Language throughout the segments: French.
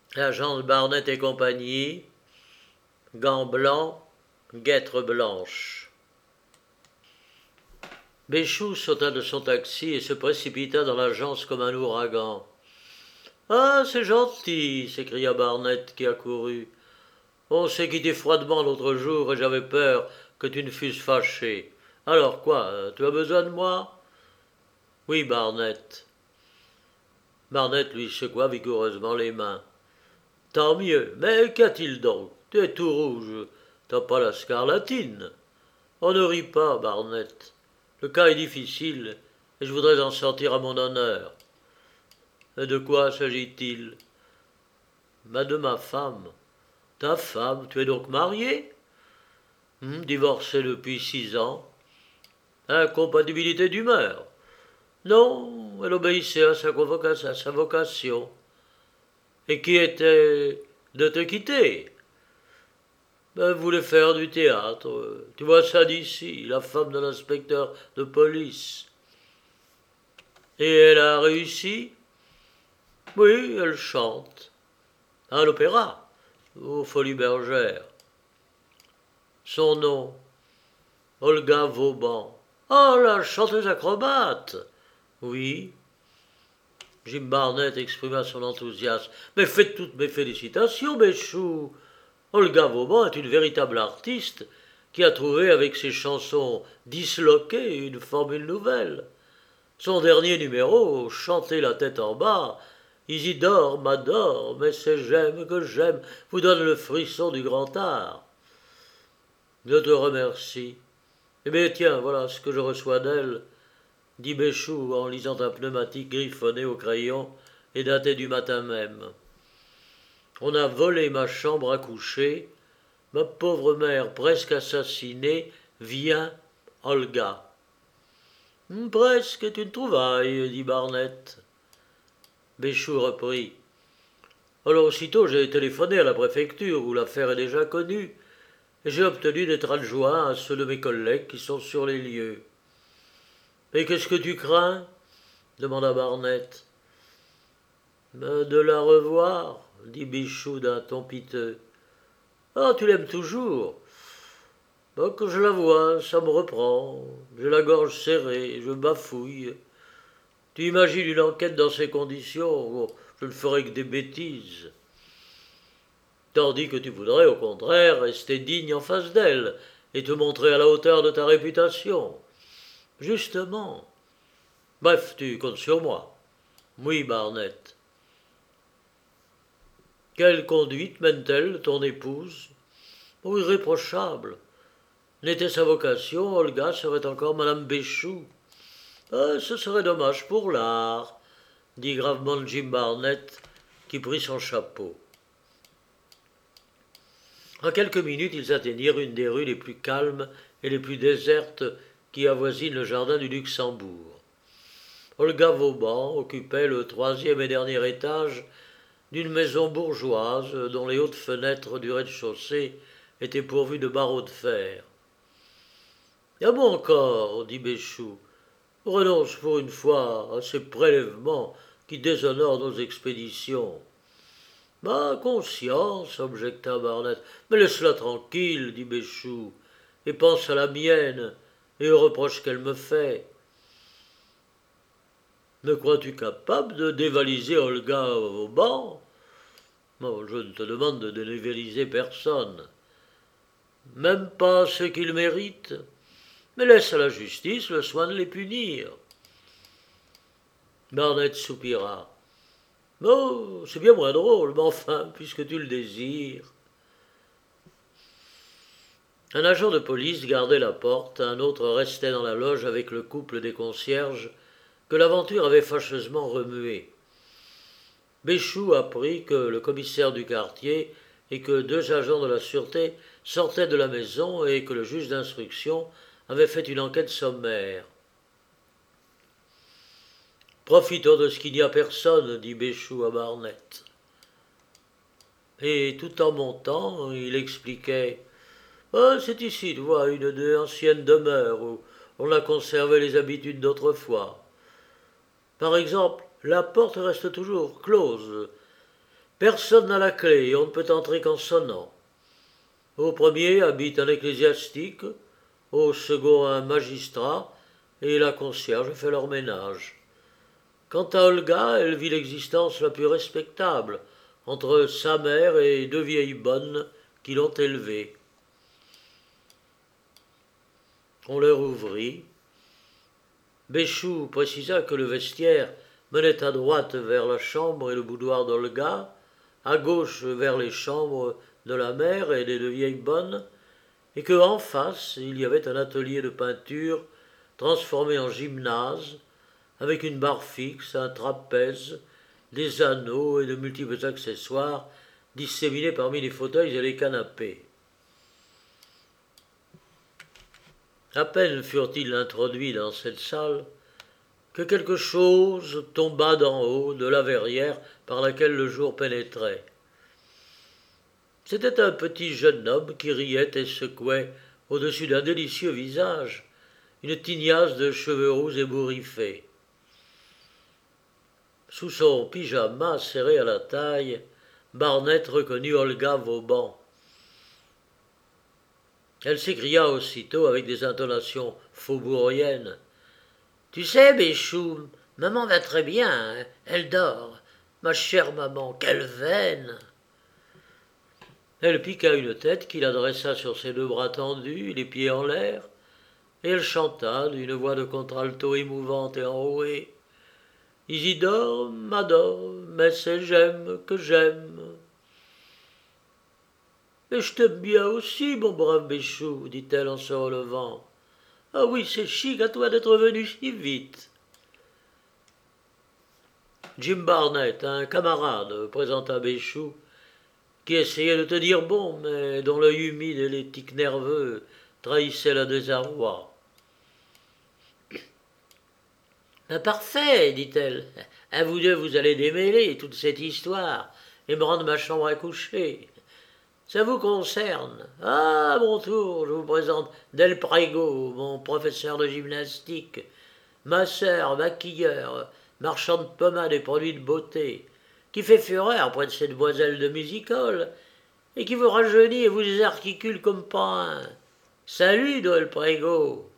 Agence Barnett et compagnie, gants blancs, guêtres blanches. Béchou sauta de son taxi et se précipita dans l'agence comme un ouragan. Ah, c'est gentil, s'écria Barnett qui accourut. On s'est quitté froidement l'autre jour et j'avais peur que tu ne fusses fâché. Alors quoi, tu as besoin de moi? Oui, Barnett. Barnett lui secoua vigoureusement les mains. Tant mieux, mais qu'a-t-il donc? Tu es tout rouge. T'as pas la scarlatine. On ne rit pas, Barnett. Le cas est difficile et je voudrais en sortir à mon honneur. Et de quoi s'agit-il? De ma femme. Ta femme, tu es donc marié? Divorcé depuis 6 ans. Incompatibilité d'humeur. Non, elle obéissait à sa vocation. Et qui était de te quitter? Elle voulait faire du théâtre. Tu vois ça d'ici, la femme de l'inspecteur de police. Et elle a réussi? Oui, elle chante. À l'opéra, aux Folies Bergères. Son nom, Olga Vauban. Oh, la chanteuse acrobate. Oui. Jim Barnett exprima son enthousiasme. Mais faites toutes mes félicitations, Béchou. Olga Vauban est une véritable artiste qui a trouvé avec ses chansons disloquées une formule nouvelle. Son dernier numéro, chanter la tête en bas, Isidore m'adore, mais c'est j'aime que j'aime, vous donne le frisson du grand art. Je te remercie. Eh bien tiens, voilà ce que je reçois d'elle, dit Béchou en lisant un pneumatique griffonné au crayon et daté du matin même. On a volé ma chambre à coucher, ma pauvre mère presque assassinée, vient Olga. Presque est une trouvaille, dit Barnett. Béchou reprit. Alors aussitôt j'ai téléphoné à la préfecture où l'affaire est déjà connue, et j'ai obtenu d'être adjoint à ceux de mes collègues qui sont sur les lieux. Et qu'est-ce que tu crains? Demanda Barnett. De la revoir, dit Béchou d'un ton piteux. Ah, tu l'aimes toujours. Quand je la vois, ça me reprend. J'ai la gorge serrée, je bafouille. Tu imagines une enquête dans ces conditions? Oh, je ne ferai que des bêtises. Tandis que tu voudrais, au contraire, rester digne en face d'elle et te montrer à la hauteur de ta réputation. Justement. Bref, tu comptes sur moi. Oui, Barnett. Quelle conduite mène-t-elle, ton épouse? Oh, irréprochable. N'était sa vocation, Olga serait encore Madame Béchou. Ce serait dommage pour l'art, dit gravement Jim Barnett, qui prit son chapeau. En quelques minutes, ils atteignirent une des rues les plus calmes et les plus désertes qui avoisinent le jardin du Luxembourg. Olga Vauban occupait le troisième et dernier étage d'une maison bourgeoise dont les hautes fenêtres du rez-de-chaussée étaient pourvues de barreaux de fer. Ah bon encore, dit Béchou, renonce pour une fois à ces prélèvements qui déshonorent nos expéditions. Ma conscience, objecta Barnett. Mais laisse-la tranquille, dit Béchou, et pense à la mienne et aux reproches qu'elle me fait. Me crois-tu capable de dévaliser Olga Vauban? Non, je ne te demande de dévaliser personne. Même pas ceux qu'ils méritent. Mais laisse à la justice le soin de les punir. Barnett soupira. Oh, c'est bien moins drôle, mais enfin, puisque tu le désires. Un agent de police gardait la porte, un autre restait dans la loge avec le couple des concierges que l'aventure avait fâcheusement remué. Béchou apprit que le commissaire du quartier et que 2 agents de la sûreté sortaient de la maison et que le juge d'instruction avait fait une enquête sommaire. Profitons de ce qu'il n'y a personne, dit Béchou à Barnett. Et tout en montant, il expliquait. C'est ici, tu vois, une des anciennes demeures où on a conservé les habitudes d'autrefois. Par exemple, la porte reste toujours close. Personne n'a la clé et on ne peut entrer qu'en sonnant. Au premier habite un ecclésiastique, au second un magistrat, et la concierge fait leur ménage. Quant à Olga, elle vit l'existence la plus respectable, entre sa mère et deux vieilles bonnes qui l'ont élevée. On leur ouvrit. Béchou précisa que le vestiaire menait à droite vers la chambre et le boudoir d'Olga, à gauche vers les chambres de la mère et des deux vieilles bonnes, et qu'en face il y avait un atelier de peinture transformé en gymnase, avec une barre fixe, un trapèze, des anneaux et de multiples accessoires disséminés parmi les fauteuils et les canapés. À peine furent-ils introduits dans cette salle que quelque chose tomba d'en haut de la verrière par laquelle le jour pénétrait. C'était un petit jeune homme qui riait et secouait au-dessus d'un délicieux visage une tignasse de cheveux roux ébouriffés. Sous son pyjama serré à la taille, Barnett reconnut Olga Vauban. Elle s'écria aussitôt avec des intonations faubouriennes. « Tu sais, Béchou, maman va très bien, hein, elle dort. Ma chère maman, quelle veine !» Elle piqua une tête qu'il adressa sur ses deux bras tendus, les pieds en l'air, et elle chanta d'une voix de contralto émouvante et enrouée. « Isidore m'adore, mais c'est j'aime que j'aime. » « Et je t'aime bien aussi, mon brave Béchou, dit-elle en se relevant. Ah oui, c'est chic à toi d'être venu si vite. Jim Barnett, un camarade, présenta Béchou, qui essayait de te dire bon, mais dont l'œil humide et les tics nerveux trahissaient le désarroi. Parfait, dit-elle. À vous deux, vous allez démêler toute cette histoire et me rendre ma chambre à coucher. Ça vous concerne. Ah, à mon tour, je vous présente Del Prego, mon professeur de gymnastique, masseur, maquilleur, marchand de pommades et produits de beauté, qui fait fureur près de ces demoiselles de music-hall et qui vous rajeunit et vous articule comme pas un. Salut, Del Prego.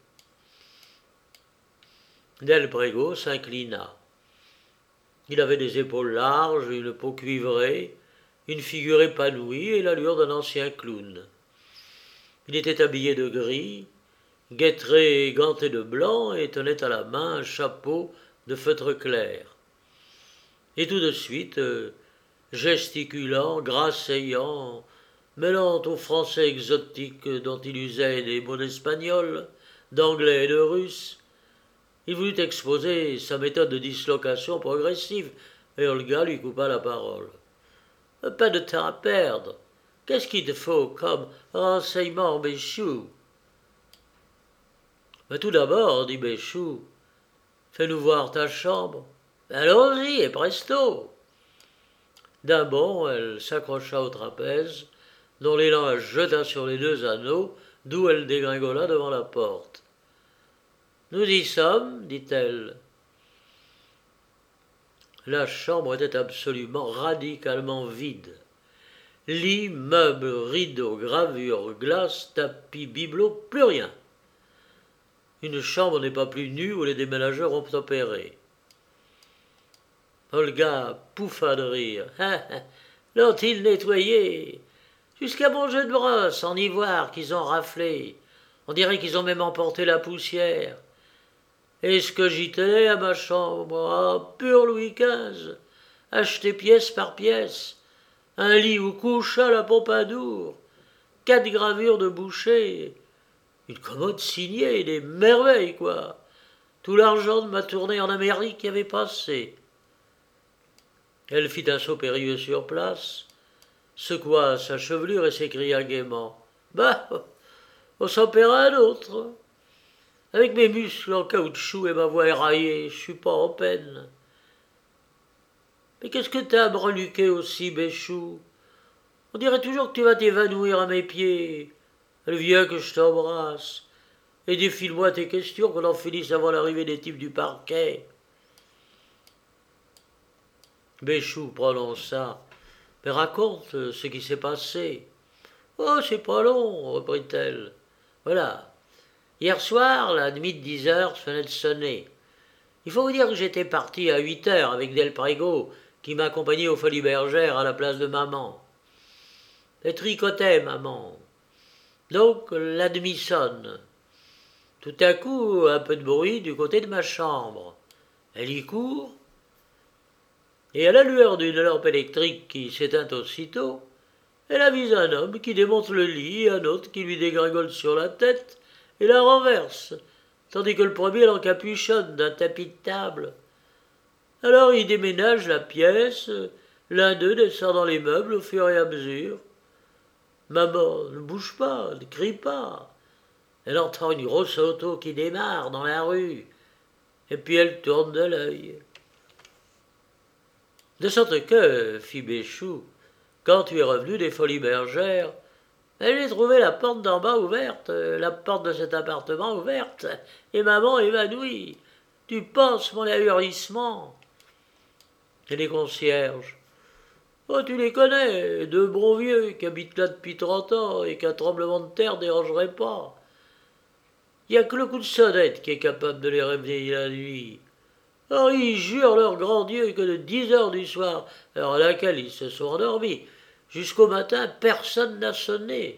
Del Prego s'inclina. Il avait des épaules larges, une peau cuivrée, une figure épanouie et l'allure d'un ancien clown. Il était habillé de gris, guettré et ganté de blanc, et tenait à la main un chapeau de feutre clair. Et tout de suite, gesticulant, grasseyant, mêlant au français exotique dont il usait des mots d'espagnol, d'anglais et de russe, il voulut exposer sa méthode de dislocation progressive, et Olga lui coupa la parole. Pas de temps à perdre. Qu'est-ce qu'il te faut comme renseignement, Béchou? Mais tout d'abord, dit Béchou, fais-nous voir ta chambre. Allons-y, et presto. D'un bond, elle s'accrocha au trapèze, dont l'élan la jeta sur les deux anneaux, d'où elle dégringola devant la porte. Nous y sommes, dit-elle. La chambre était absolument, radicalement vide. Lit, meubles, rideaux, gravures, glaces, tapis, bibelots, plus rien. Une chambre n'est pas plus nue où les déménageurs ont opéré. Olga pouffa de rire. L'ont-ils nettoyé? Jusqu'à mon jeu de brosse en ivoire qu'ils ont raflé. On dirait qu'ils ont même emporté la poussière. Est-ce que j'y tenais à ma chambre? Ah, pur Louis XV, acheté pièce par pièce. Un lit où coucha la Pompadour, 4 gravures de Boucher, une commode signée, des merveilles, quoi. Tout l'argent de ma tournée en Amérique y avait passé. Elle fit un saut périlleux sur place, secoua sa chevelure et s'écria gaiement. Bah, on s'en paiera un autre. Avec mes muscles en caoutchouc et ma voix éraillée, je suis pas en peine. Mais qu'est-ce que t'as à me reluquer aussi, Béchou? On dirait toujours que tu vas t'évanouir à mes pieds. Elle vient que je t'embrasse. Et défile-moi tes questions qu'on en finisse avant l'arrivée des types du parquet. Béchou prononça Mais raconte ce qui s'est passé. Oh, c'est pas long, reprit-elle. Voilà. Hier soir, la nuit de 10 heures venait de sonner. Il faut vous dire que j'étais parti à 8 heures avec Del Prego, qui m'accompagnait aux Folies Bergères à la place de maman. Elle tricotait, maman. Donc, la demi sonne. Tout à coup, un peu de bruit du côté de ma chambre. Elle y court, et à la lueur d'une lampe électrique qui s'éteint aussitôt, elle avise un homme qui démonte le lit et un autre qui lui dégringole sur la tête et la renverse, tandis que le premier l'encapuchonne d'un tapis de table. Alors il déménage la pièce, l'un d'eux descend dans les meubles au fur et à mesure. Maman ne bouge pas, ne crie pas. Elle entend une grosse auto qui démarre dans la rue, et puis elle tourne de l'œil. De sorte que, fit Béchou, quand tu es revenu des Folies Bergères, j'ai trouvé la porte d'en bas ouverte, la porte de cet appartement ouverte, et maman évanouie. Tu penses mon ahurissement? Et les concierges? Oh, tu les connais, deux bons vieux qui habitent là depuis 30 ans et qu'un tremblement de terre dérangerait pas. Il n'y a que le coup de sonnette qui est capable de les réveiller la nuit. Alors ils jurent leur grand Dieu que de 10 heures du soir, heure à laquelle ils se sont endormis, jusqu'au matin, personne n'a sonné.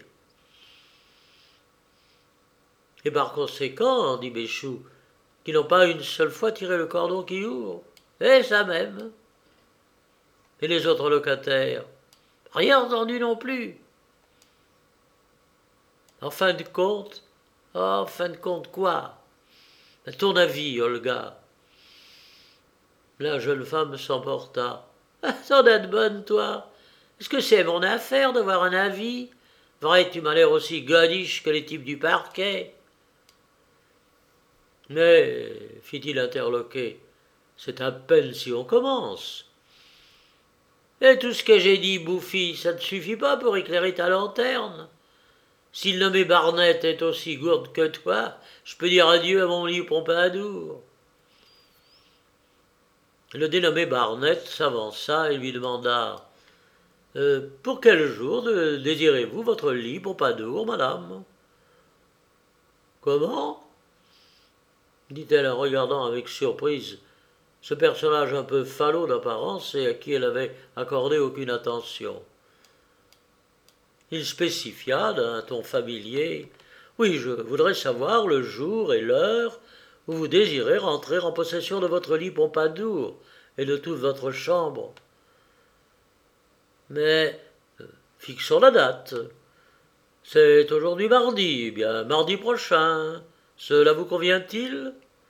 Et par conséquent, dit Béchou, qu'ils n'ont pas une seule fois tiré le cordon qui ouvre. Et ça même. Et les autres locataires? Rien entendu non plus. En fin de compte, quoi? À ton avis, Olga? La jeune femme s'emporta. T'en as de bonne, toi. Est-ce que c'est mon affaire d'avoir un avis? Vrai, tu m'as l'air aussi godiche que les types du parquet. Mais, fit-il interloqué, c'est à peine si on commence. Et tout ce que j'ai dit, Bouffi, ça ne suffit pas pour éclairer ta lanterne? Si le nommé Barnett est aussi gourde que toi, je peux dire adieu à mon lit Pompadour. Le dénommé Barnett s'avança et lui demanda « Pour quel jour désirez-vous votre lit Pompadour, madame ?»« Comment ?» dit-elle en regardant avec surprise ce personnage un peu falot d'apparence et à qui elle avait accordé aucune attention. Il spécifia d'un ton familier « Oui, je voudrais savoir le jour et l'heure où vous désirez rentrer en possession de votre lit Pompadour et de toute votre chambre. Mais fixons la date. C'est aujourd'hui mardi, eh bien mardi prochain. Cela vous convient-il ?»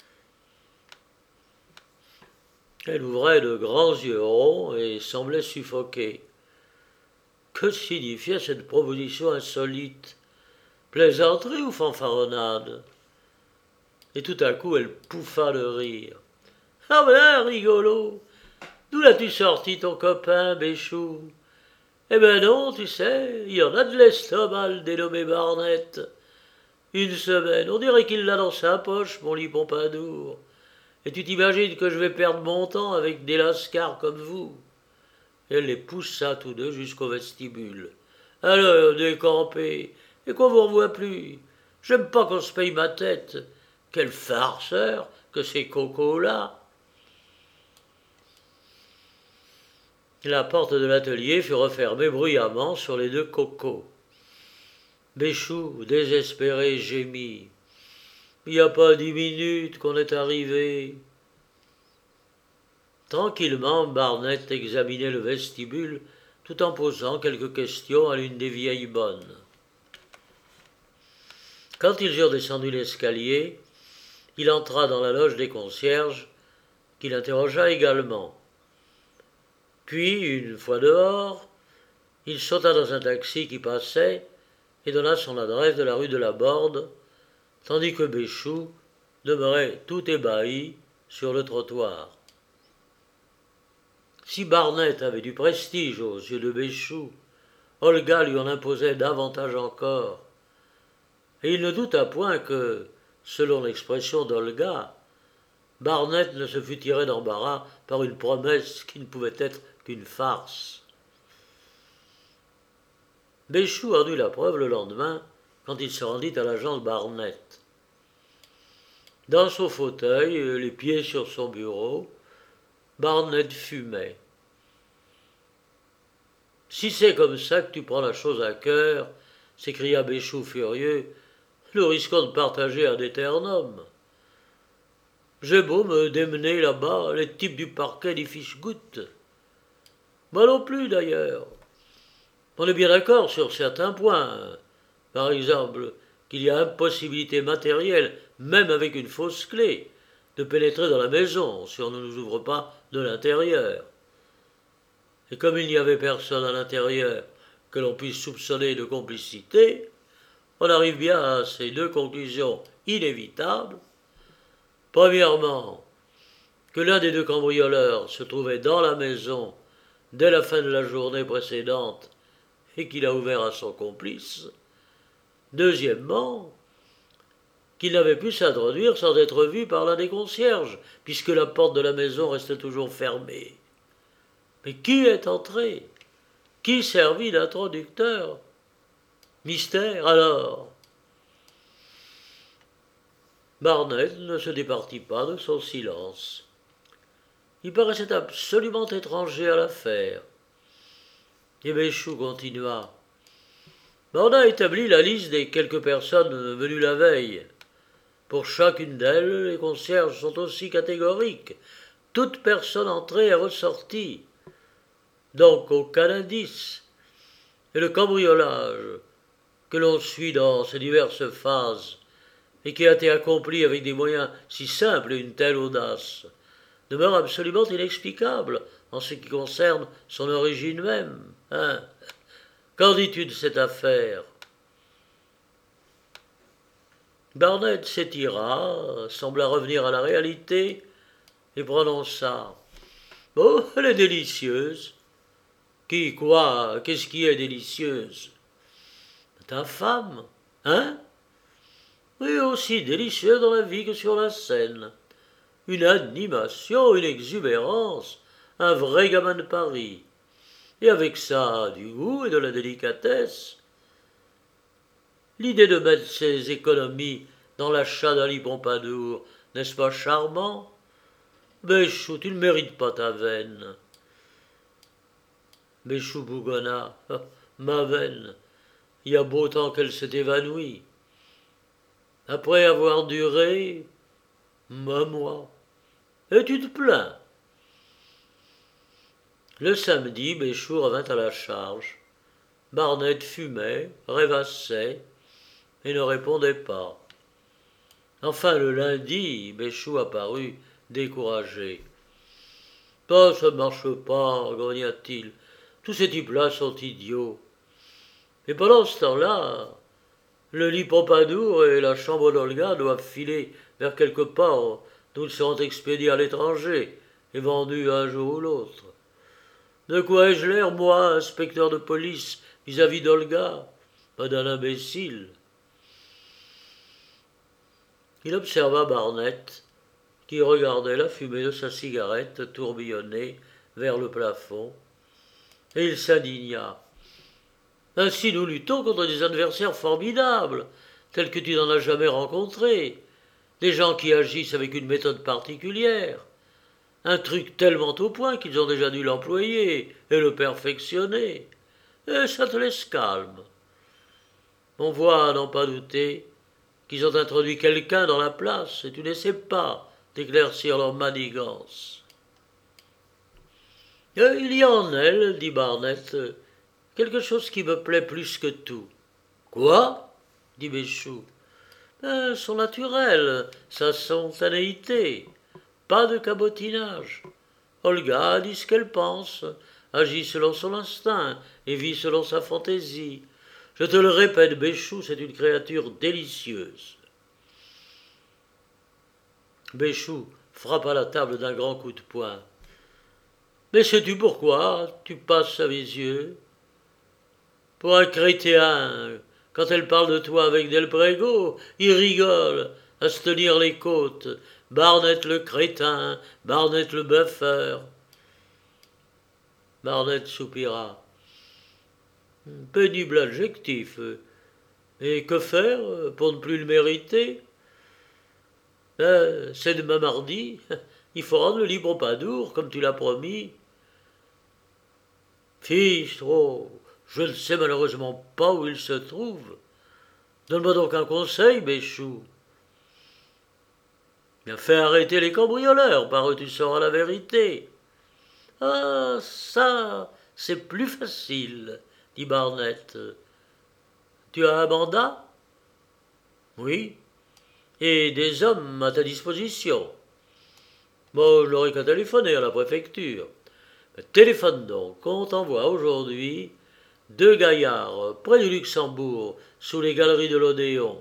Elle ouvrait de grands yeux ronds et semblait suffoquée. Que signifiait cette proposition insolite? Plaisanterie ou fanfaronnade? Et tout à coup elle pouffa de rire. « Ah ben, rigolo! D'où l'as-tu sorti ton copain, Béchou? Eh ben non, tu sais, il y en a de l'estomac, le dénommé Barnett. Une semaine, on dirait qu'il l'a dans sa poche, mon lit Pompadour. Et tu t'imagines que je vais perdre mon temps avec des lascars comme vous? » Et elle les poussa tous deux jusqu'au vestibule. « Alors, décampez, et qu'on vous revoie plus. J'aime pas qu'on se paye ma tête. Quelle farceur que ces cocos-là !» La porte de l'atelier fut refermée bruyamment sur les deux cocos. Béchou, désespéré, gémit. « Il n'y a pas 10 minutes qu'on est arrivé. » Tranquillement, Barnett examinait le vestibule tout en posant quelques questions à l'une des vieilles bonnes. Quand ils eurent descendu l'escalier, il entra dans la loge des concierges, qu'il interrogea également. Puis, une fois dehors, il sauta dans un taxi qui passait et donna son adresse de la rue de la Borde, tandis que Béchou demeurait tout ébahi sur le trottoir. Si Barnett avait du prestige aux yeux de Béchou, Olga lui en imposait davantage encore. Et il ne douta point que, selon l'expression d'Olga, Barnett ne se fût tiré d'embarras par une promesse qui ne pouvait être qu'une farce. Béchou en eut la preuve le lendemain, quand il se rendit à l'agence Barnett. Dans son fauteuil, les pieds sur son bureau, Barnett fumait. « Si c'est comme ça que tu prends la chose à cœur, s'écria Béchou furieux, nous risquons de partager un éternum. J'ai beau me démener là-bas, les types du parquet n'y fichent goutte. Moi non plus d'ailleurs. On est bien d'accord sur certains points. Par exemple, qu'il y a impossibilité matérielle, même avec une fausse clé, de pénétrer dans la maison si on ne nous ouvre pas de l'intérieur. Et comme il n'y avait personne à l'intérieur que l'on puisse soupçonner de complicité, on arrive bien à ces deux conclusions inévitables. Premièrement, que l'un des deux cambrioleurs se trouvait dans la maison dès la fin de la journée précédente et qu'il a ouvert à son complice. Deuxièmement, qu'il n'avait pu s'introduire sans être vu par l'un des concierges, puisque la porte de la maison restait toujours fermée. Mais qui est entré? Qui servit d'introducteur? Mystère, alors? Barnett ne se départit pas de son silence. Il paraissait absolument étranger à l'affaire. Et Béchou continua. On a établi la liste des quelques personnes venues la veille. Pour chacune d'elles, les concierges sont aussi catégoriques. Toute personne entrée est ressortie. Donc aucun indice. Et le cambriolage, que l'on suit dans ses diverses phases, et qui a été accompli avec des moyens si simples et une telle audace, demeure absolument inexplicable en ce qui concerne son origine même. Qu'en dis-tu de cette affaire? Barnett s'étira, sembla revenir à la réalité, et prononça. « Oh, elle est délicieuse. » « Qui, quoi? Qu'est-ce qui est délicieuse? »« Ta femme, hein? Oui, aussi délicieuse dans la vie que sur la scène. Une animation, une exubérance, un vrai gamin de Paris. Et avec ça, du goût et de la délicatesse. L'idée de mettre ses économies dans l'achat d'un lit Pompadour, n'est-ce pas charmant? Béchou, tu ne mérites pas ta veine. Béchou bougonna. Ma veine, il y a beau temps qu'elle s'est évanouie. Après avoir duré, un mois. Et tu te plains? Le samedi, Béchou revint à la charge. Barnett fumait, rêvassait, et ne répondait pas. Enfin, le lundi, Béchou apparut découragé. « Ça ne marche pas, grogna-t-il. Tous ces types-là sont idiots. » Et pendant ce temps-là, le lit Pompadour et la chambre d'Olga doivent filer vers quelque part d'où ils seront expédiés à l'étranger et vendus un jour ou l'autre. De quoi ai-je l'air, moi, inspecteur de police, vis-à-vis d'Olga? Pas d'un imbécile. Il observa Barnett, qui regardait la fumée de sa cigarette tourbillonner vers le plafond, et il s'indigna. Ainsi nous luttons contre des adversaires formidables, tels que tu n'en as jamais rencontrés, des gens qui agissent avec une méthode particulière, un truc tellement au point qu'ils ont déjà dû l'employer et le perfectionner, et ça te laisse calme. On voit, à n'en pas douter, qu'ils ont introduit quelqu'un dans la place, et tu n'essaies pas d'éclaircir leur manigance. « Il y a en elle, dit Barnett, quelque chose qui me plaît plus que tout. »« Quoi ?» dit Béchou. « Son naturel, sa spontanéité, pas de cabotinage. Olga dit ce qu'elle pense, agit selon son instinct et vit selon sa fantaisie. Je te le répète, Béchou, c'est une créature délicieuse. » Béchou frappa la table d'un grand coup de poing. « Mais sais-tu pourquoi tu passes à mes yeux? Pour un chrétien, quand elle parle de toi avec Del Prego, il rigole à se tenir les côtes. Barnett le crétin, Barnett le bluffeur. » Barnett soupira. Pénible adjectif. Et que faire pour ne plus le mériter? C'est demain mardi. Il faut rendre le livre au Padour, comme tu l'as promis. Fils, oh, je ne sais malheureusement pas où il se trouve. Donne-moi donc un conseil, Béchou. Bien, fais arrêter les cambrioleurs, par eux tu sauras la vérité. Ah, ça, c'est plus facile, dit Barnett. Tu as un mandat? Oui. Et des hommes à ta disposition? Bon, je n'aurai qu'à téléphoner à la préfecture. Téléphone donc, on t'envoie aujourd'hui 2 gaillards près du Luxembourg, sous les galeries de l'Odéon.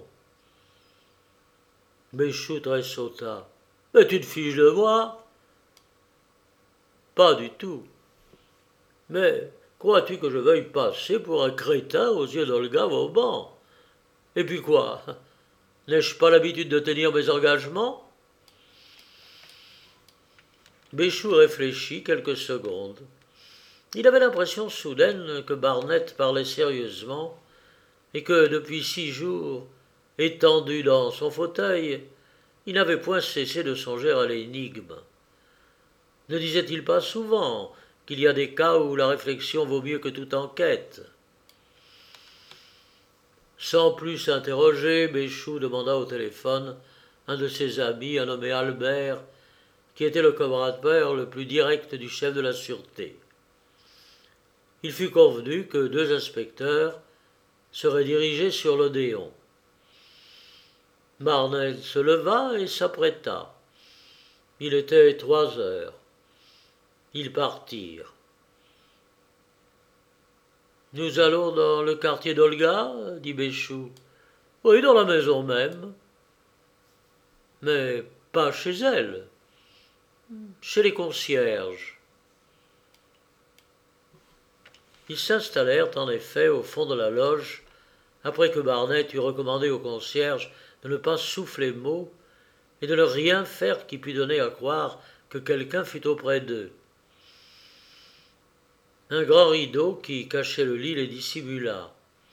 Béchou tressauta. Mais tu te fiches de moi? Pas du tout. Mais crois-tu que je veuille passer pour un crétin aux yeux d'Olga Vauban? Et puis quoi? N'ai-je pas l'habitude de tenir mes engagements? Béchou réfléchit quelques secondes. Il avait l'impression soudaine que Barnett parlait sérieusement et que depuis 6 jours, étendu dans son fauteuil, il n'avait point cessé de songer à l'énigme. Ne disait-il pas souvent qu'il y a des cas où la réflexion vaut mieux que toute enquête? Sans plus s'interroger, Béchou demanda au téléphone un de ses amis, un nommé Albert, qui était le collaborateur le plus direct du chef de la sûreté. Il fut convenu que 2 inspecteurs seraient dirigés sur l'Odéon. Barnett se leva et s'apprêta. Il était 3 heures. Ils partirent. Nous allons dans le quartier d'Olga, dit Béchou. Oui, dans la maison même. Mais pas chez elle. Chez les concierges. Ils s'installèrent en effet au fond de la loge, après que Barnett eut recommandé au concierge de ne pas souffler mot et de ne rien faire qui pût donner à croire que quelqu'un fût auprès d'eux. Un grand rideau qui cachait le lit les dissimula.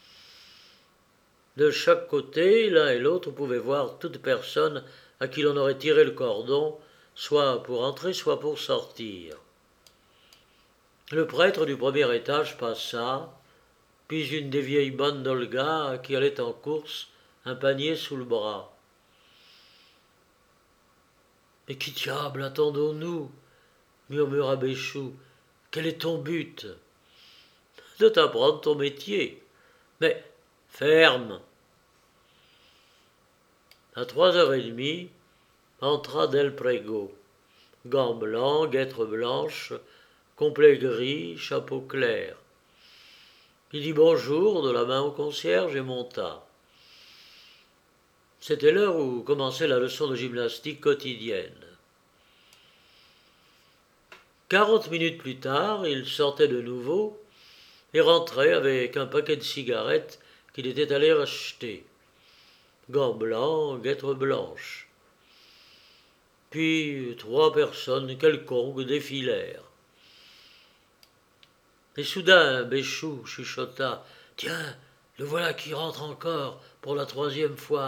De chaque côté, l'un et l'autre pouvaient voir toute personne à qui l'on aurait tiré le cordon, soit pour entrer, soit pour sortir. Le prêtre du premier étage passa, puis une des vieilles bonnes d'Olga qui allait en course, un panier sous le bras. « Mais qui diable attendons-nous » murmura Béchou. « Quel est ton but ?»« De t'apprendre ton métier. Mais ferme !» À 3h30, entra Del Prego. Gants blancs, guêtres blanches, complet gris, chapeau clair. Il dit bonjour de la main au concierge et monta. C'était l'heure où commençait la leçon de gymnastique quotidienne. 40 minutes plus tard, il sortait de nouveau et rentrait avec un paquet de cigarettes qu'il était allé acheter. Gants blancs, guêtres blanches. Puis 3 personnes quelconques défilèrent. Et soudain, Béchou chuchota. « Tiens, le voilà qui rentre encore pour la 3e fois. »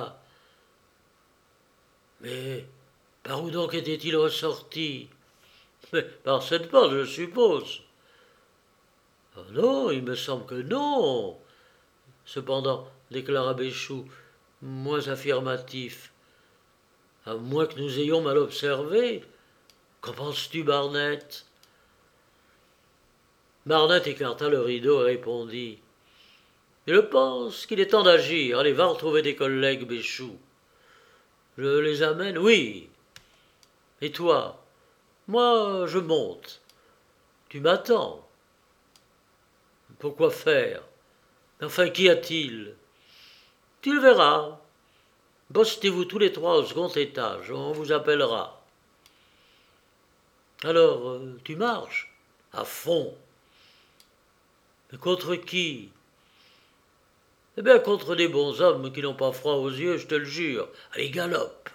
Mais par où donc était-il ressorti? Mais par cette porte, je suppose. Oh non, il me semble que non. Cependant, déclara Béchou, moins affirmatif. À moins que nous ayons mal observé. Qu'en penses-tu, Barnett? Barnett écarta le rideau et répondit. Je pense qu'il est temps d'agir. Allez, va retrouver tes collègues, Béchou. Je les amène, oui. Et toi? Moi, je monte. Tu m'attends. Pourquoi faire? Enfin, qu'y a-t-il? Tu le verras. Postez-vous tous les 3 au second étage, on vous appellera. Alors, tu marches? À fond. Mais contre qui? Eh bien, contre des bons hommes qui n'ont pas froid aux yeux, je te le jure. Allez, galope.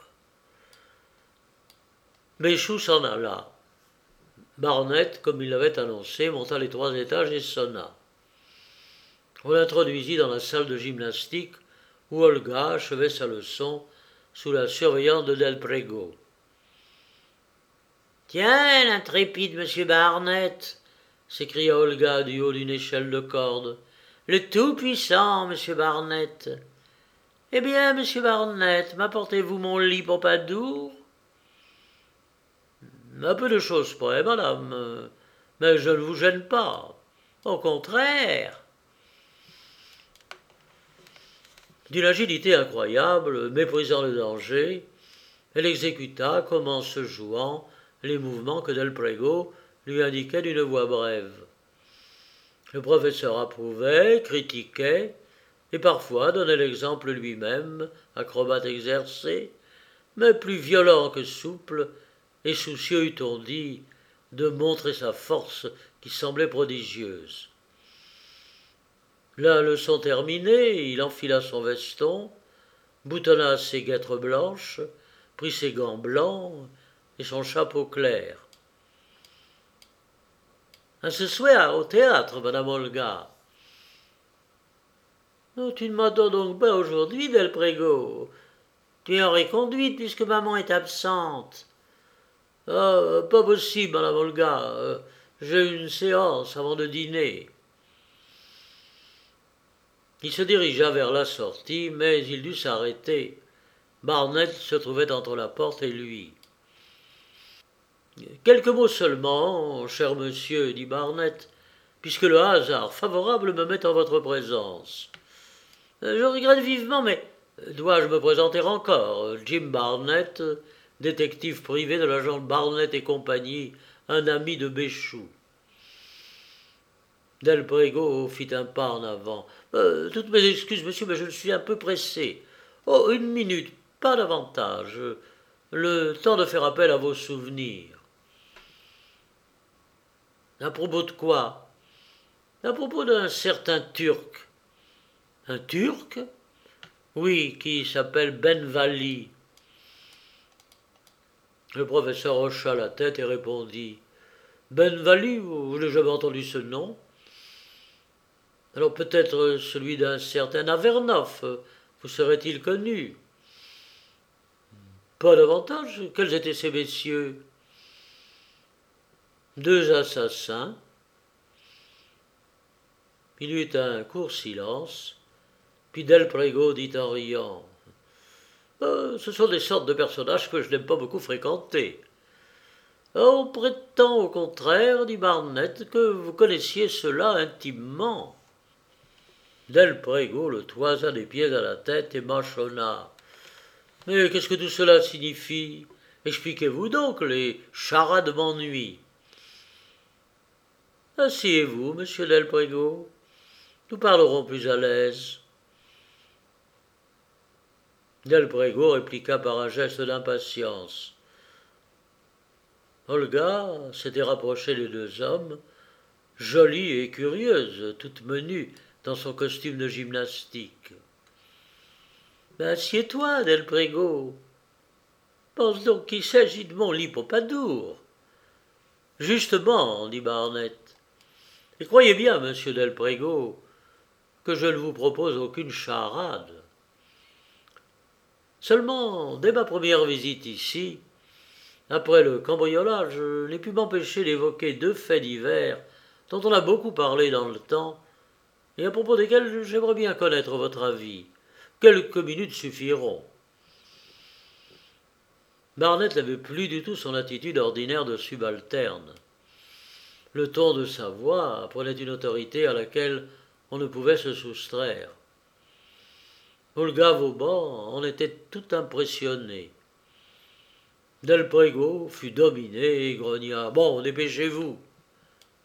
Béchou s'en alla. Barnett, comme il l'avait annoncé, monta les 3 étages et sonna. On l'introduisit dans la salle de gymnastique où Olga achevait sa leçon sous la surveillance de Del Prego. « Tiens, l'intrépide monsieur Barnett !» s'écria Olga du haut d'une échelle de corde. « Le tout-puissant monsieur Barnett !»« Eh bien, monsieur Barnett, m'apportez-vous mon lit Pompadour ?»« Un peu de choses près, madame, mais je ne vous gêne pas. Au contraire. » D'une agilité incroyable, méprisant le danger, elle exécuta, comme en se jouant, les mouvements que Del Prego lui indiquait d'une voix brève. Le professeur approuvait, critiquait, et parfois donnait l'exemple lui-même, acrobate exercé, mais plus violent que souple, et soucieux, eût-on dit, de montrer sa force qui semblait prodigieuse. La leçon terminée, il enfila son veston, boutonna ses guêtres blanches, prit ses gants blancs et son chapeau clair. « À ce soir, au théâtre, madame Olga. »« Oh, tu ne m'attends donc pas aujourd'hui, Del Prego. Tu es en reconduite puisque maman est absente. »« Ah, pas possible, madame Olga. J'ai une séance avant de dîner. » Il se dirigea vers la sortie, mais il dut s'arrêter. Barnett se trouvait entre la porte et lui. « Quelques mots seulement, cher monsieur, dit Barnett, puisque le hasard favorable me met en votre présence. Je regrette vivement, mais dois-je me présenter encore? Jim Barnett, détective privé de l'agent Barnett et compagnie, un ami de Béchou. » Del Prego fit un pas en avant. « Toutes mes excuses, monsieur, mais je suis un peu pressé. Oh, une minute, pas davantage. Le temps de faire appel à vos souvenirs. » « À propos de quoi? »« À propos d'un certain Turc. »« Un Turc? » ?»« Oui, qui s'appelle Benvali. » Le professeur hocha la tête et répondit. « Benvali, vous n'avez jamais entendu ce nom? Alors peut-être celui d'un certain Avernoff, vous serait-il connu? » ?»« Pas davantage. Quels étaient ces messieurs? » « Deux assassins. » Il y eut un court silence, puis Del Prego dit en riant. « Ce sont des sortes de personnages que je n'aime pas beaucoup fréquenter. »« On prétend au contraire, dit Barnett, que vous connaissiez cela intimement. » Del Prego le toisa des pieds à la tête et mâchonna. « Mais qu'est-ce que tout cela signifie? Expliquez-vous donc, les charades m'ennuient. » « Asseyez-vous, monsieur Del Prego. Nous parlerons plus à l'aise. » Del Prego répliqua par un geste d'impatience. Olga s'était rapprochée des deux hommes, jolie et curieuse, toute menue dans son costume de gymnastique. « Assieds-toi, Del Prego. Pense donc qu'il s'agit de mon lit Pompadour. »« Justement, dit Barnett. Et croyez bien, monsieur Del Prego, que je ne vous propose aucune charade. Seulement, dès ma première visite ici, après le cambriolage, je n'ai pu m'empêcher d'évoquer deux faits divers dont on a beaucoup parlé dans le temps et à propos desquels j'aimerais bien connaître votre avis. Quelques minutes suffiront. » Barnett n'avait plus du tout son attitude ordinaire de subalterne. Le ton de sa voix prenait une autorité à laquelle on ne pouvait se soustraire. Olga Vauban en était tout impressionnée. Del Prego fut dominé et grogna. « Bon, dépêchez-vous. Voici. »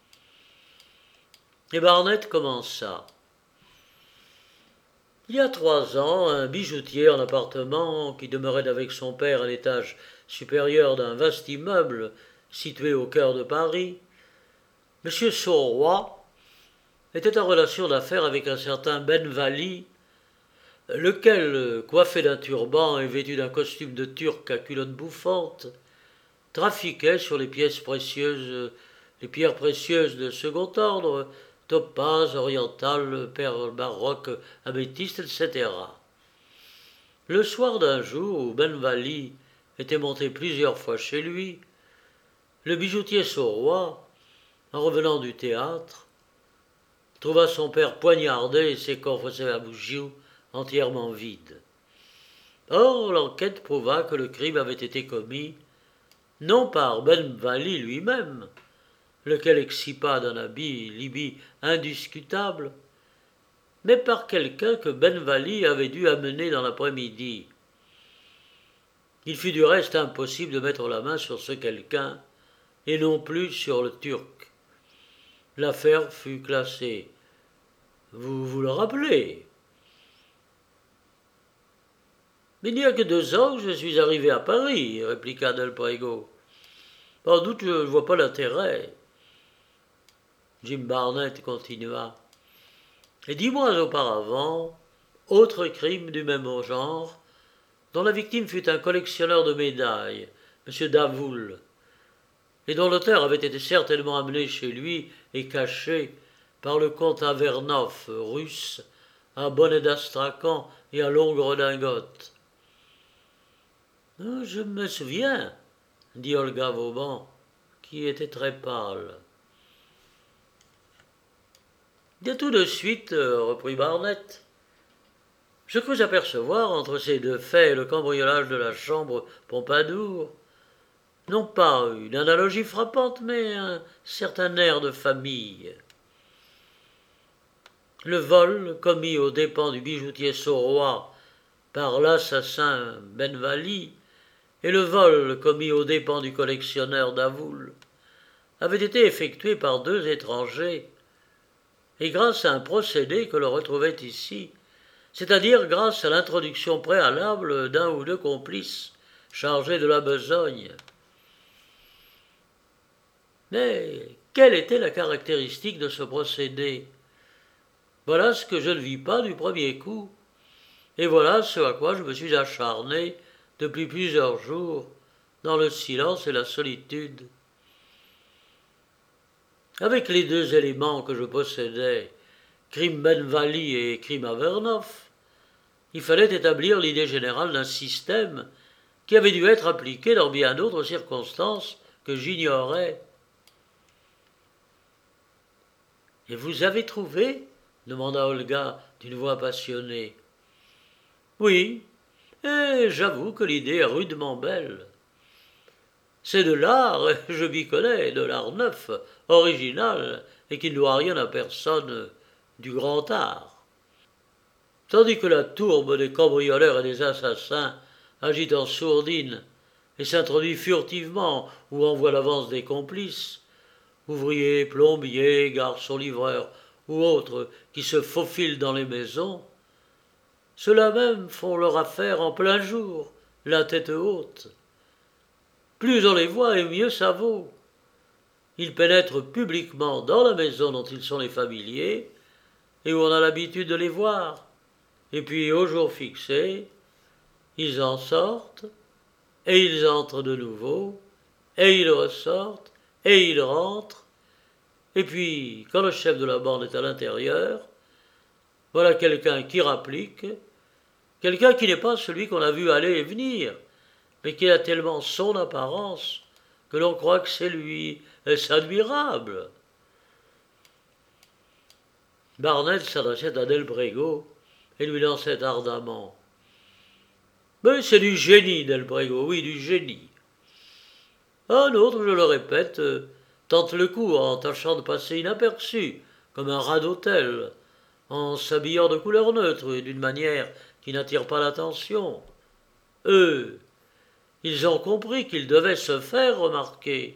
Et Barnett commença. Il y a 3 ans, un bijoutier en appartement qui demeurait avec son père à l'étage supérieur d'un vaste immeuble situé au cœur de Paris, M. Sauroy était en relation d'affaires avec un certain Benvali, lequel, coiffé d'un turban et vêtu d'un costume de turc à culottes bouffantes, trafiquait sur les pierres précieuses de second ordre, topaze, orientale, perle baroque, améthyste, etc. Le soir d'un jour où Benvali était monté plusieurs fois chez lui, le bijoutier Sauroy, en revenant du théâtre, trouva son père poignardé et ses coffres à bougies entièrement vides. Or, l'enquête prouva que le crime avait été commis non par Benvali lui-même, lequel excipa d'un alibi indiscutable, mais par quelqu'un que Benvali avait dû amener dans l'après-midi. Il fut du reste impossible de mettre la main sur ce quelqu'un, et non plus sur le Turc. L'affaire fut classée. Vous vous le rappelez? Mais il n'y a que 2 ans que je suis arrivé à Paris, répliqua Del Prego. Sans doute je ne vois pas l'intérêt. Jim Barnett continua. Et 10 mois auparavant, autre crime du même genre, dont la victime fut un collectionneur de médailles, M. Davoul, et dont l'auteur avait été certainement amené chez lui et caché par le comte Avernov, russe, à bonnet d'Astrakhan et à longue redingote. « Je me souviens, » dit Olga Vauban, qui était très pâle. « Et tout de suite, reprit Barnett, je crus apercevoir entre ces 2 faits et le cambriolage de la chambre Pompadour, non pas une analogie frappante, mais un certain air de famille. Le vol commis aux dépens du bijoutier Sauroy par l'assassin Benvali et le vol commis aux dépens du collectionneur Davoul avaient été effectués par 2 étrangers, et grâce à un procédé que l'on retrouvait ici, c'est-à-dire grâce à l'introduction préalable d'un ou 2 complices chargés de la besogne. Mais quelle était la caractéristique de ce procédé? Voilà ce que je ne vis pas du premier coup, et voilà ce à quoi je me suis acharné depuis plusieurs jours, dans le silence et la solitude. Avec les 2 éléments que je possédais, crime Benvali et crime Avernov, il fallait établir l'idée générale d'un système qui avait dû être appliqué dans bien d'autres circonstances que j'ignorais. « Et vous avez trouvé ?» demanda Olga d'une voix passionnée. « Oui, et j'avoue que l'idée est rudement belle. C'est de l'art, je m'y connais, de l'art neuf, original, et qui ne doit rien à personne, du grand art. Tandis que la tourbe des cambrioleurs et des assassins agit en sourdine et s'introduit furtivement ou envoie l'avance des complices, ouvriers, plombiers, garçons livreurs ou autres qui se faufilent dans les maisons, ceux-là même font leur affaire en plein jour, la tête haute. Plus on les voit et mieux ça vaut. Ils pénètrent publiquement dans la maison dont ils sont les familiers et où on a l'habitude de les voir. Et puis, au jour fixé, ils en sortent, et ils entrent de nouveau, et ils ressortent, et ils rentrent. Et puis, quand le chef de la bande est à l'intérieur, voilà quelqu'un qui rapplique, quelqu'un qui n'est pas celui qu'on a vu aller et venir, mais qui a tellement son apparence que l'on croit que c'est lui. Est-ce admirable? Barnett s'adressait à Del Prego et lui lançait ardemment. Mais c'est du génie, Del Prego, oui, du génie. Un autre, je le répète, tente le coup en tâchant de passer inaperçu, comme un rat d'hôtel, en s'habillant de couleur neutre et d'une manière qui n'attire pas l'attention. Eux, ils ont compris qu'ils devaient se faire remarquer.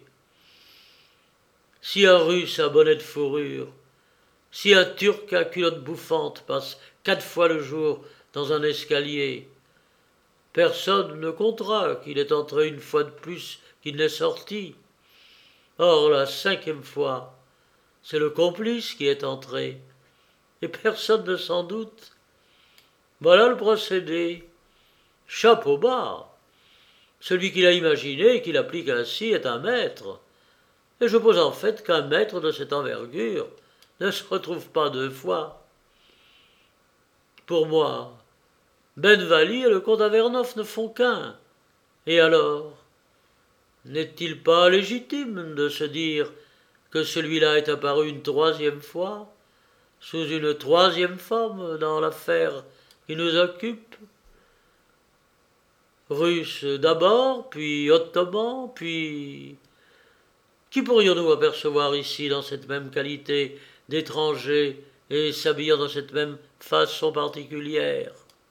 Si un Russe à bonnet de fourrure, si un Turc à culotte bouffante passe 4 fois le jour dans un escalier, personne ne comptera qu'il est entré une fois de plus qu'il n'est sorti. Or, la 5e fois, c'est le complice qui est entré, et personne ne s'en doute. Voilà le procédé. Chapeau bas. Celui qui l'a imaginé et qui l'applique ainsi est un maître. Et je pose en fait qu'un maître de cette envergure ne se retrouve pas deux fois. Pour moi, Ben Vali et le comte Avernoff ne font qu'un. Et alors, n'est-il pas légitime de se dire que celui-là est apparu une troisième fois, sous une troisième forme dans l'affaire qui nous occupe? Russe d'abord, puis ottoman, puis... Qui pourrions-nous apercevoir ici dans cette même qualité d'étranger et s'habillant dans cette même façon particulière?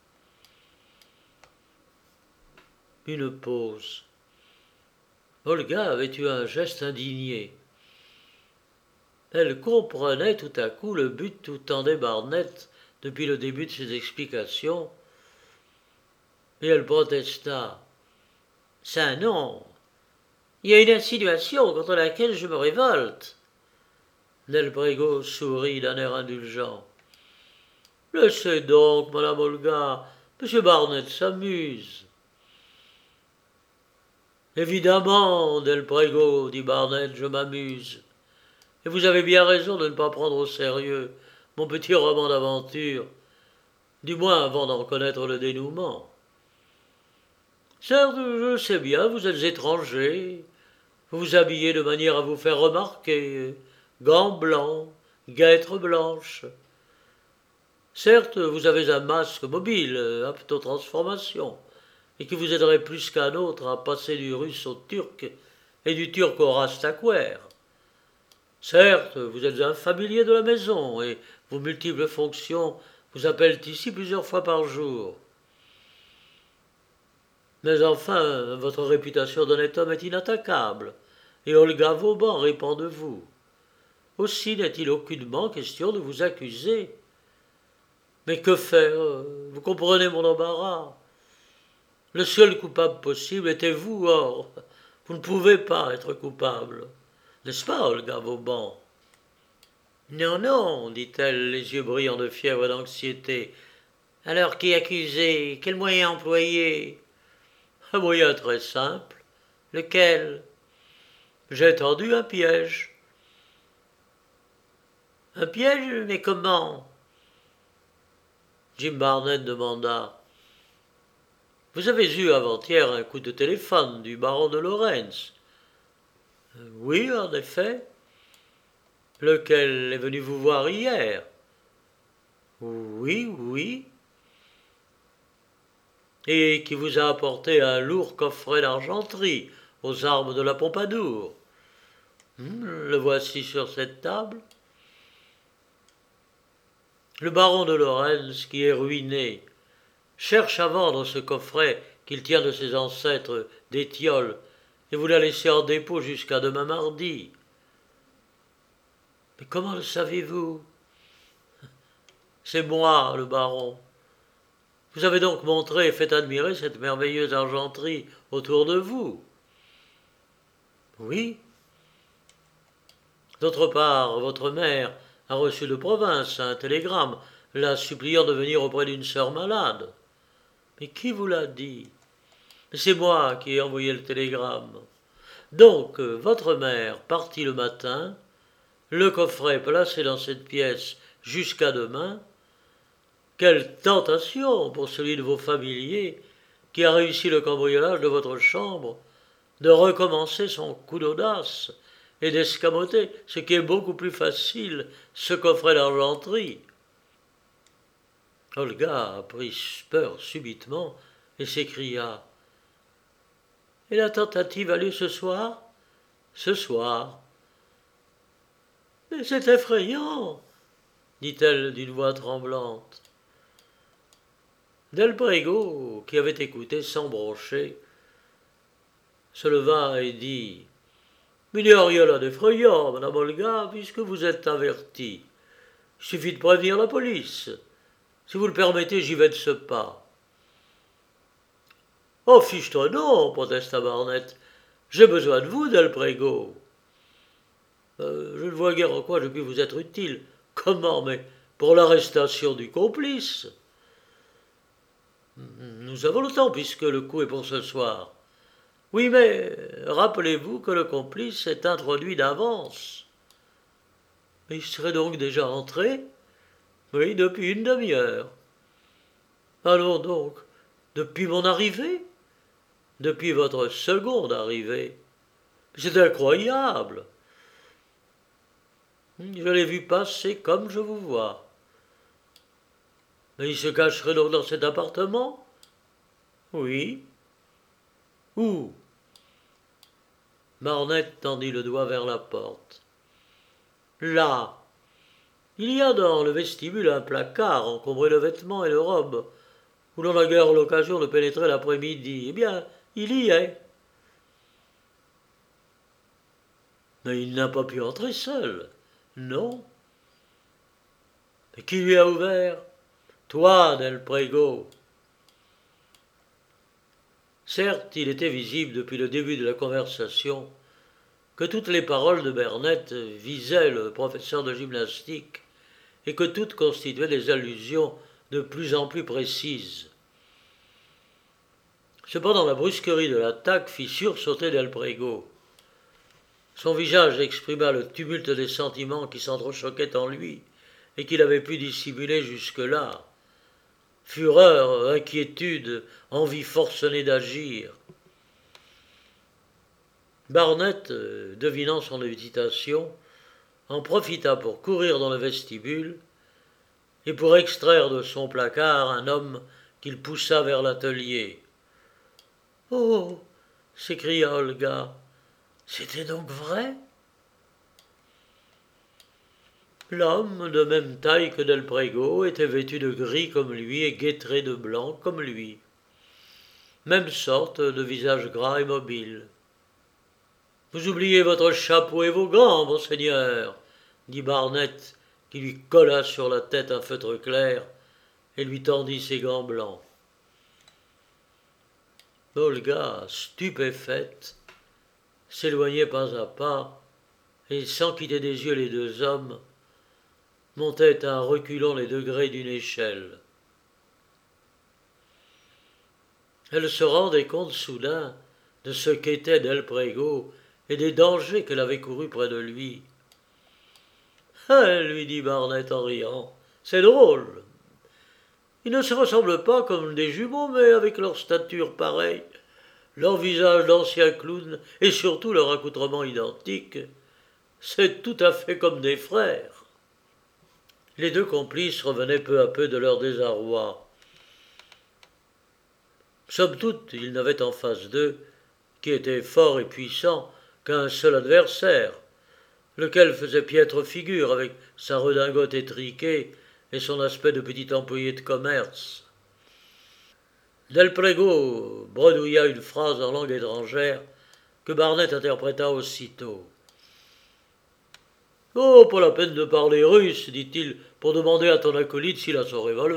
Une pause. Olga avait eu un geste indigné. Elle comprenait tout à coup le but où tendait Barnett depuis le début de ses explications, et elle protesta. « Ça non, il y a une insinuation contre laquelle je me révolte. » Del Brego sourit d'un air indulgent. « Laissez donc, madame Olga, M. Barnett s'amuse. » « Évidemment, Del Brego, dit Barnett, je m'amuse. Et vous avez bien raison de ne pas prendre au sérieux mon petit roman d'aventure, du moins avant d'en connaître le dénouement. Certes, je sais bien, vous êtes étranger, vous vous habillez de manière à vous faire remarquer, gants blancs, guêtres blanches. Certes, vous avez un masque mobile, apte aux transformations, et qui vous aiderait plus qu'un autre à passer du russe au turc et du turc au rastaquaire. Certes, vous êtes un familier de la maison, et vos multiples fonctions vous appellent ici plusieurs fois par jour. Mais enfin, votre réputation d'honnête homme est inattaquable, et Olga Vauban répond de vous. Aussi n'est-il aucunement question de vous accuser. Mais que faire? Vous comprenez mon embarras. Le seul coupable possible était vous, or vous ne pouvez pas être coupable. N'est-ce pas, Olga Vauban? Non, non, dit-elle, les yeux brillants de fièvre et d'anxiété. Alors qui accuser? Quel moyen employer? Un moyen très simple. Lequel? J'ai tendu un piège. Un piège? Mais comment? Jim Barnett demanda. Vous avez eu avant-hier un coup de téléphone du baron de Lawrence. Oui, en effet. Lequel est venu vous voir hier? Oui, oui. Et qui vous a apporté un lourd coffret d'argenterie aux armes de la Pompadour. Le voici sur cette table. Le baron de Lawrence, qui est ruiné, cherche à vendre ce coffret qu'il tient de ses ancêtres d'Étiole et vous l'a laissé en dépôt jusqu'à demain mardi. Mais comment le savez-vous? C'est moi, le baron. Vous avez donc montré et fait admirer cette merveilleuse argenterie autour de vous? Oui. D'autre part, votre mère a reçu de province un télégramme la suppliant de venir auprès d'une sœur malade. Mais qui vous l'a dit? C'est moi qui ai envoyé le télégramme. Donc, votre mère partit le matin, le coffret placé dans cette pièce jusqu'à demain. Quelle tentation pour celui de vos familiers qui a réussi le cambriolage de votre chambre de recommencer son coup d'audace et d'escamoter, ce qui est beaucoup plus facile, ce coffret d'argenterie. Olga prit peur subitement et s'écria. Et la tentative a lieu ce soir? Ce soir. Mais c'est effrayant, dit-elle d'une voix tremblante. Del Brego, qui avait écouté sans broncher, se leva et dit « Il n'y a rien là d'effrayant, madame Olga, puisque vous êtes avertie. Il suffit de prévenir la police. Si vous le permettez, j'y vais de ce pas. » « Oh, fiche-toi non, protesta Barnett. J'ai besoin de vous, Del Brego. Je ne vois guère en quoi je puis vous être utile. Comment, mais pour l'arrestation du complice. Nous avons le temps, puisque le coup est pour ce soir. Oui, mais rappelez-vous que le complice est introduit d'avance. Mais il serait donc déjà entré? Oui, depuis une demi-heure. Allons donc, depuis mon arrivée? Depuis votre seconde arrivée. C'est incroyable. Je l'ai vu passer comme je vous vois. Mais il se cacherait donc dans cet appartement? Oui. Où? Barnett tendit le doigt vers la porte. Là. Il y a dans le vestibule un placard encombré de vêtements et de robes, où l'on n'a guère l'occasion de pénétrer l'après-midi. Eh bien, il y est. Mais il n'a pas pu entrer seul. Non. Mais qui lui a ouvert? Toi, Del Prego. Certes, il était visible depuis le début de la conversation que toutes les paroles de Bernett visaient le professeur de gymnastique et que toutes constituaient des allusions de plus en plus précises. Cependant, la brusquerie de l'attaque fit sursauter Del Prego. Son visage exprima le tumulte des sentiments qui s'entrechoquaient en lui et qu'il avait pu dissimuler jusque-là. Fureur, inquiétude, envie forcenée d'agir. Barnett, devinant son hésitation, en profita pour courir dans le vestibule et pour extraire de son placard un homme qu'il poussa vers l'atelier. « Oh !» s'écria Olga. « C'était donc vrai ?» L'homme, de même taille que Del Prego, était vêtu de gris comme lui et guettré de blanc comme lui. Même sorte de visage gras et mobile. « Vous oubliez votre chapeau et vos gants, monseigneur, » dit Barnett, qui lui colla sur la tête un feutre clair et lui tendit ses gants blancs. Olga, stupéfaite, s'éloignait pas à pas et, sans quitter des yeux les deux hommes, montait en reculant les degrés d'une échelle. Elle se rendait compte soudain de ce qu'était Del Prego et des dangers qu'elle avait courus près de lui. « Ah !» lui dit Barnett en riant, « c'est drôle. Ils ne se ressemblent pas comme des jumeaux, mais avec leur stature pareille, leur visage d'anciens clowns et surtout leur accoutrement identique, c'est tout à fait comme des frères. » Les deux complices revenaient peu à peu de leur désarroi. Somme toute, ils n'avaient en face d'eux, qui était fort et puissant, qu'un seul adversaire, lequel faisait piètre figure avec sa redingote étriquée et son aspect de petit employé de commerce. Del Prego bredouilla une phrase en langue étrangère que Barnett interpréta aussitôt. « Oh, pas la peine de parler russe, dit-il, pour demander à ton acolyte s'il a son revolver. »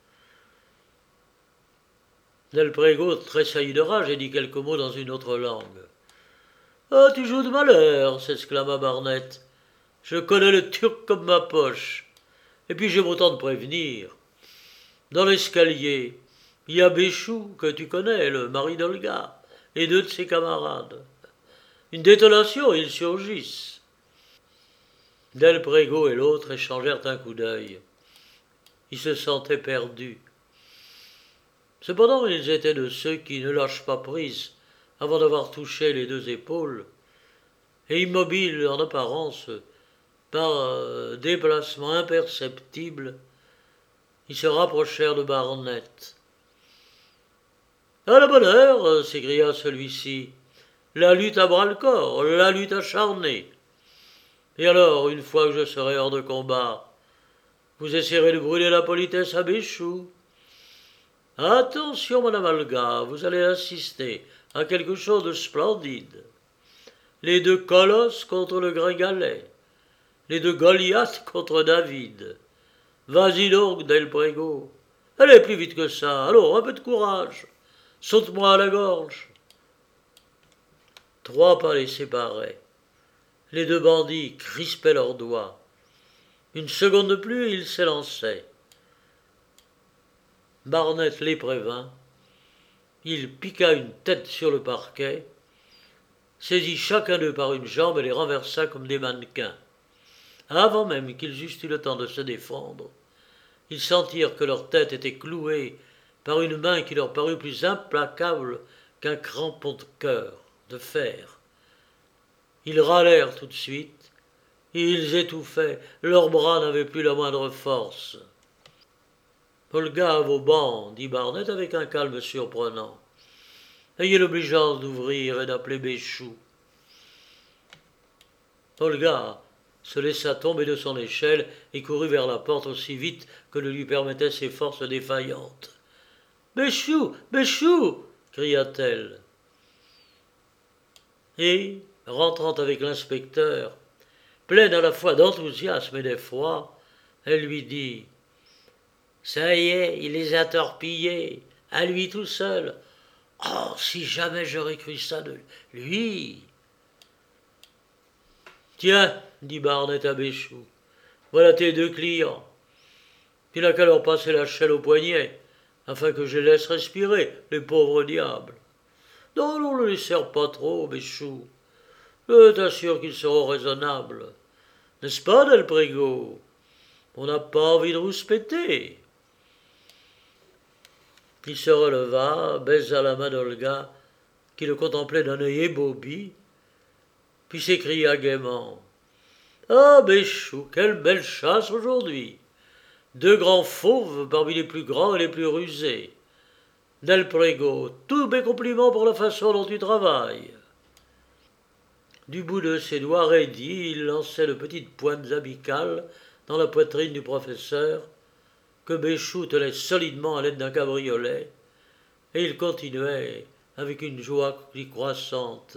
Del Prego tressaillit de rage et dit quelques mots dans une autre langue. « Ah, tu joues de malheur, s'exclama Barnett. Je connais le turc comme ma poche. Et puis j'aime autant de prévenir. Dans l'escalier, il y a Béchou, que tu connais, le mari d'Olga, et deux de ses camarades. Une détonation et ils surgissent. » Del Prego et l'autre échangèrent un coup d'œil. Ils se sentaient perdus. Cependant, ils étaient de ceux qui ne lâchent pas prise avant d'avoir touché les deux épaules, et immobiles en apparence, par déplacements imperceptibles, ils se rapprochèrent de Barnett. « À la bonne heure !» s'écria celui-ci. « La lutte à bras-le-corps, la lutte acharnée. Et alors, une fois que je serai hors de combat, vous essaierez de brûler la politesse à Béchou. Attention, madame Olga, vous allez assister à quelque chose de splendide. Les deux colosses contre le gringalet, les deux Goliaths contre David. Vas-y donc, Del Prego. Allez plus vite que ça, allons, un peu de courage. Saute-moi à la gorge. » 3 pas les séparaient. Les deux bandits crispaient leurs doigts. Une seconde de plus, ils s'élançaient. Barnett les prévint. Il piqua une tête sur le parquet, saisit chacun d'eux par une jambe et les renversa comme des mannequins. Avant même qu'ils eussent eu le temps de se défendre, ils sentirent que leur tête était clouée par une main qui leur parut plus implacable qu'un crampon de cœur, de fer. Ils râlèrent tout de suite, et ils étouffaient, leurs bras n'avaient plus la moindre force. Olga à Vauban, dit Barnett avec un calme surprenant. Ayez l'obligeance d'ouvrir et d'appeler Béchou. Olga se laissa tomber de son échelle et courut vers la porte aussi vite que le lui permettaient ses forces défaillantes. Béchou, Béchou, cria-t-elle. Et, rentrant avec l'inspecteur, pleine à la fois d'enthousiasme et d'effroi, elle lui dit « Ça y est, il les a torpillés, à lui tout seul. Oh, si jamais j'aurais cru ça de lui !» Tiens, dit Barnett à Béchou, voilà tes 2 clients. Tu n'as qu'à leur passer la chaîne au poignet, afin que je les laisse respirer, les pauvres diables. Non, ne les serre pas trop, Béchou. Je t'assure qu'ils seront raisonnables. N'est-ce pas, Del Prego? On n'a pas envie de rouspéter. Il se releva, baisa la main d'Olga, qui le contemplait d'un œil ébaubi, puis s'écria gaiement « Ah, Béchou, quelle belle chasse aujourd'hui! 2 grands fauves parmi les plus grands et les plus rusés. Del Prego, tous mes compliments pour la façon dont tu travailles. » Du bout de ses doigts raidis, il lançait de petites pointes amicales dans la poitrine du professeur, que Béchou tenait solidement à l'aide d'un cabriolet, et il continuait avec une joie croissante.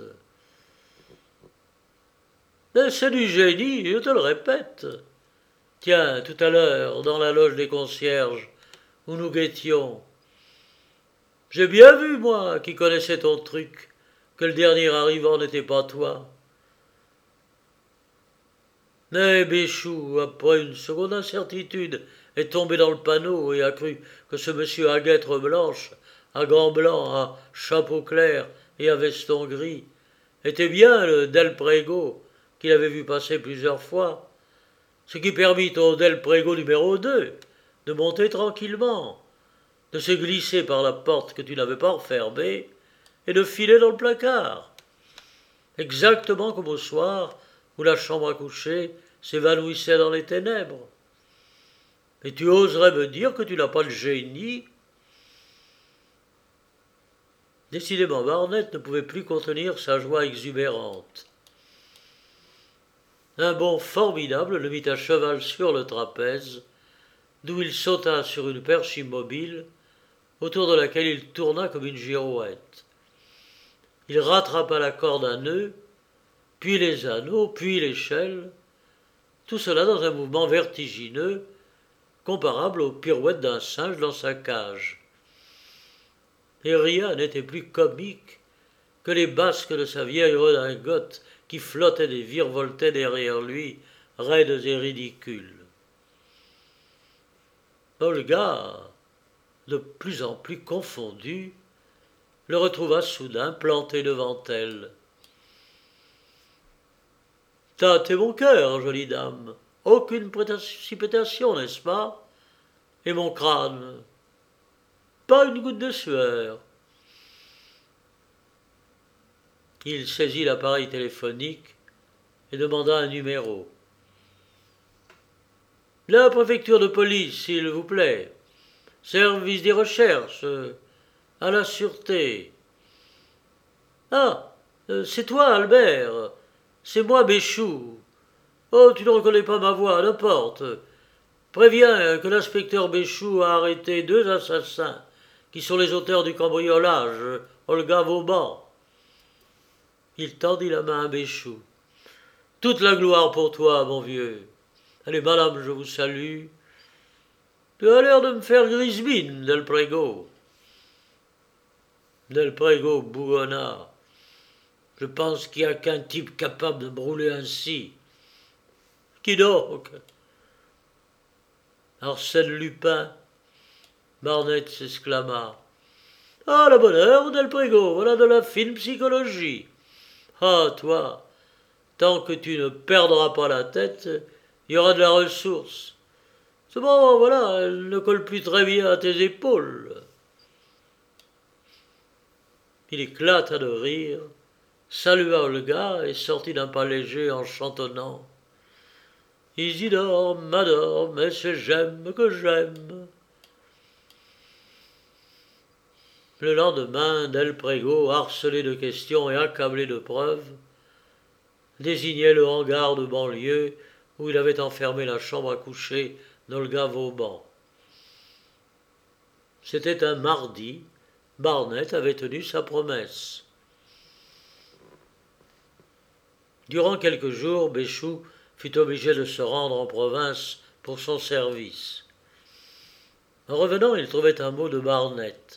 « C'est du génie, je te le répète. Tiens, tout à l'heure, dans la loge des concierges, où nous guettions, j'ai bien vu, moi, qui connaissais ton truc, que le dernier arrivant n'était pas toi. Mais Béchou, après une seconde incertitude, est tombé dans le panneau et a cru que ce monsieur à guêtres blanches, à gants blancs, à chapeau clair et à veston gris, était bien le Del Prego qu'il avait vu passer plusieurs fois, ce qui permit au Del Prego numéro 2 de monter tranquillement, de se glisser par la porte que tu n'avais pas refermée et de filer dans le placard, exactement comme au soir où la chambre à coucher s'évanouissait dans les ténèbres. Et tu oserais me dire que tu n'as pas le génie? » Décidément, Barnett ne pouvait plus contenir sa joie exubérante. Un bond formidable le mit à cheval sur le trapèze, d'où il sauta sur une perche immobile, autour de laquelle il tourna comme une girouette. Il rattrapa la corde à nœuds, puis les anneaux, puis l'échelle, tout cela dans un mouvement vertigineux, comparable aux pirouettes d'un singe dans sa cage. Et rien n'était plus comique que les basques de sa vieille redingote qui flottaient et virevoltaient derrière lui, raides et ridicules. Olga, de plus en plus confondue, le retrouva soudain planté devant elle. « Tâtez mon cœur, jolie dame, aucune précipitation, n'est-ce pas? Et mon crâne, pas une goutte de sueur. » Il saisit l'appareil téléphonique et demanda un numéro. « La préfecture de police, s'il vous plaît. Service des recherches. À la sûreté. »« Ah, c'est toi, Albert. C'est moi, Béchou. Oh, tu ne reconnais pas ma voix, n'importe. Préviens que l'inspecteur Béchou a arrêté 2 assassins qui sont les auteurs du cambriolage, Olga Vauban. » Il tendit la main à Béchou. « Toute la gloire pour toi, mon vieux. Allez, madame, je vous salue. Tu as l'air de me faire grise mine, Del Prego. » Del Prego bougonna. « Je pense qu'il n'y a qu'un type capable de brûler ainsi. »« Qui donc ?»« Arsène Lupin. » Barnett s'exclama. « Ah, la bonne heure, Del Prego, voilà de la fine psychologie. Ah, toi, tant que tu ne perdras pas la tête, il y aura de la ressource. C'est bon, voilà, elle ne colle plus très bien à tes épaules. Il éclata de rire, salua Olga et sortit d'un pas léger en chantonnant. Isidore m'adore, mais c'est j'aime que j'aime. Le lendemain, Del Prego, harcelé de questions et accablé de preuves, désignait le hangar de banlieue où il avait enfermé la chambre à coucher d'Olga Vauban. C'était un mardi, Barnett avait tenu sa promesse. Durant quelques jours, Béchou fut obligé de se rendre en province pour son service. En revenant, il trouvait un mot de Barnett.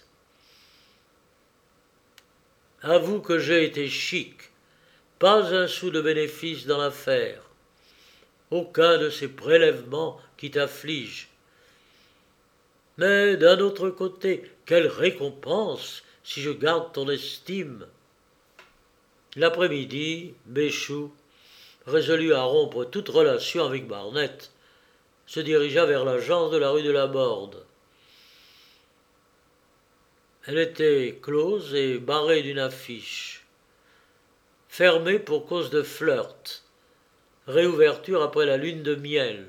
« Avoue que j'ai été chic, pas un sou de bénéfice dans l'affaire, aucun de ces prélèvements qui t'affligent. Mais d'un autre côté, quelle récompense si je garde ton estime !» L'après-midi, Béchou, résolu à rompre toute relation avec Barnett, se dirigea vers l'agence de la rue de la Borde. Elle était close et barrée d'une affiche. Fermée pour cause de flirt. Réouverture après la lune de miel.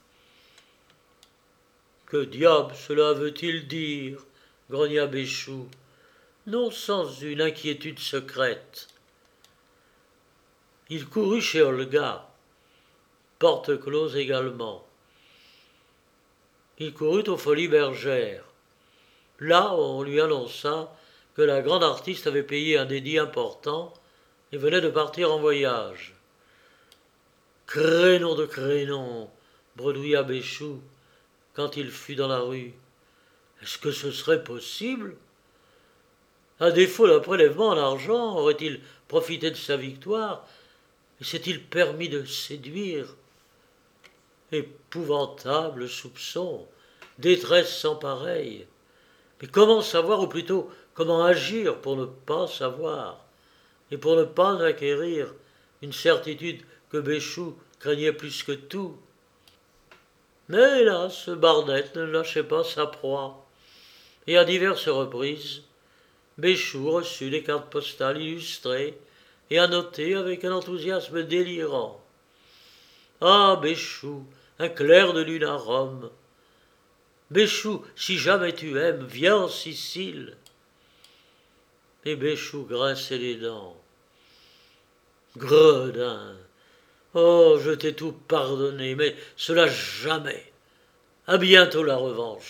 Que diable cela veut-il dire ? Grogna Béchou, non sans une inquiétude secrète. Il courut chez Olga, porte close également. Il courut aux Folies Bergères. Là, on lui annonça que la grande artiste avait payé un dédit important et venait de partir en voyage. « Crénom de crénom !» bredouilla Béchou quand il fut dans la rue. « Est-ce que ce serait possible ? À défaut d'un prélèvement en argent, aurait-il profité de sa victoire et s'est-il permis de séduire ? Épouvantable soupçon, détresse sans pareille. Mais comment savoir, ou plutôt comment agir pour ne pas savoir, et pour ne pas acquérir une certitude que Béchou craignait plus que tout ? Mais hélas, Barnett ne lâchait pas sa proie, et à diverses reprises, Béchou reçut des cartes postales illustrées et annotées avec un enthousiasme délirant. « Ah, Béchou, un clair de lune à Rome ! Béchou, si jamais tu aimes, viens en Sicile. » Et Béchou grinçait les dents. « Gredin, oh, je t'ai tout pardonné, mais cela jamais. À bientôt la revanche. »